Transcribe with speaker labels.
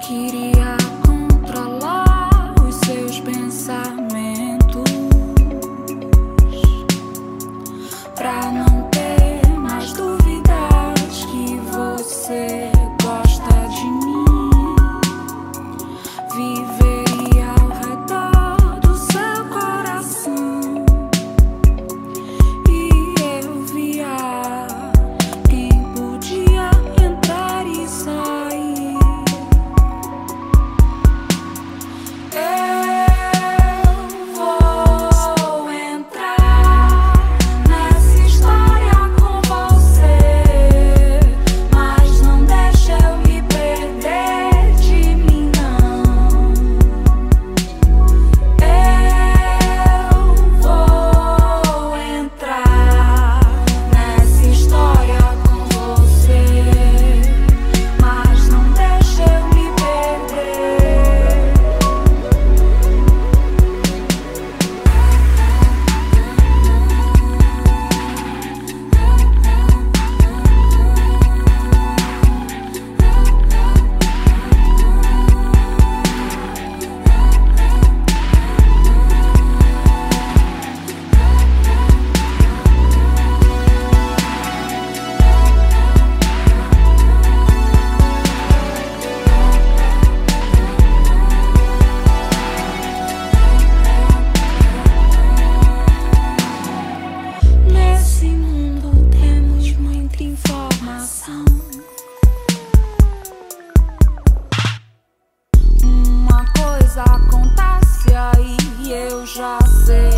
Speaker 1: Queria controlar os seus pensamentos pra não ter mais dúvidas que você gosta de mim. Viveria ao redor do seu coração e eu via quem podia entrar e sair. Eu vou entrar nessa história com você, mas não deixa eu me perder de mim, não. Eu vou entrar nessa história com você, mas não deixa eu me perder. Nesse mundo temos muita informação. Uma coisa acontece aí, eu já sei.